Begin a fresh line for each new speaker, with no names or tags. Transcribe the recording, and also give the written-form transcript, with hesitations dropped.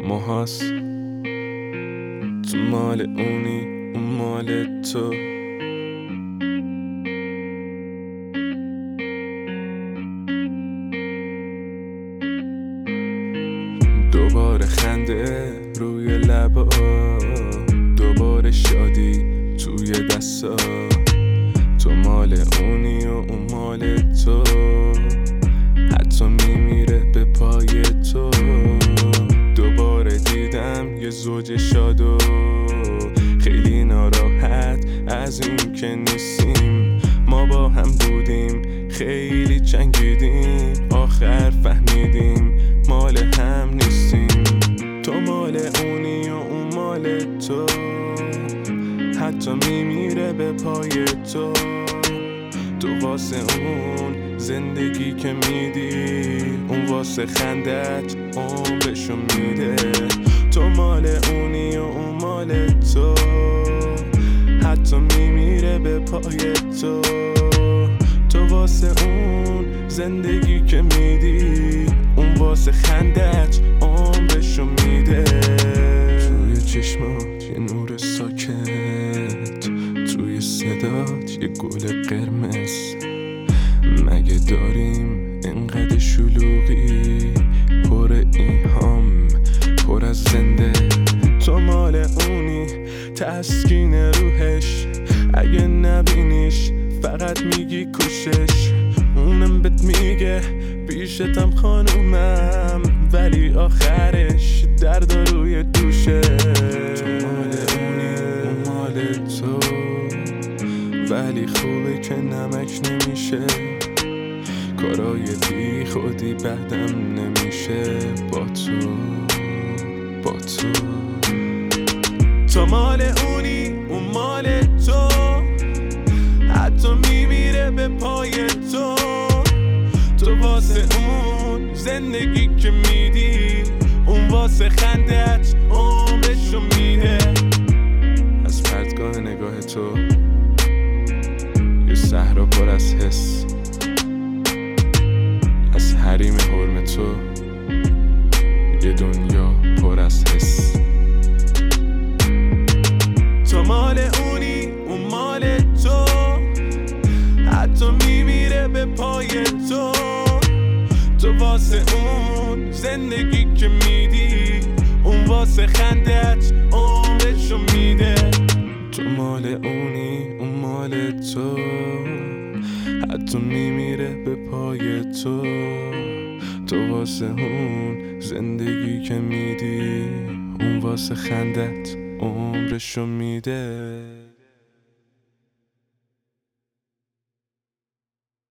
موهاست تو مال اونی اون مال تو. دوباره خنده روی لبا، دوباره شادی توی دستا. تو مال اونی و اون مال تو، حتی میمیره به پای تو. دوباره دیدم یه زوج شادو، خیلی ناراحت از این که نیستیم. ما با هم بودیم خیلی جنگیدیم، آخر فهمیدیم مال هم نیستیم. تو مال اونی و اون مال تو، حتی میمیره به پای تو. تو واسه اون زندگی که میدی، اون واسه خندت عمرشو میده. تو مال اونی و اون مال تو، حتی میمیره به پای تو. تو واسه اون زندگی که میدی، اون واسه خندت عمرشو میده. توی چشمات یه نور ساکت، توی صدات یه گل قرمز. مگه داریم انقدر شلوغی، پر ایهام پر از زنده. تو مال اونی تسکین روحش، اگه نبینیش فقط میگی کوشش. اونم بهت میگه پیشتم خانومم، ولی آخرش درد روی دوشه. تو مال اونی اون مال تو، ولی خوبه که نمک نمیشه. کارای بی خودی بعدم نمیشه با تو، با تو. تو مال اونی اون مال تو، حتی میمیره به پای تو. تو واسه اون زندگی که میدی، اون واسه خندت عمرشو میده. از پرتگاه نگاه تو یه صحرا پر از حس، از حریم حرم تو یه دنیا پر از حس. تو مال اونی اون مال تو، حتی میمیره به پای تو. تو واسه اون زندگی که میدی، اون واسه خندت عمرشو میده. تو مال اونی اون مال تو، حتی میمیره به پای تو. تو واسه اون زندگی که میدی، اون واسه خندت عمرشو میده.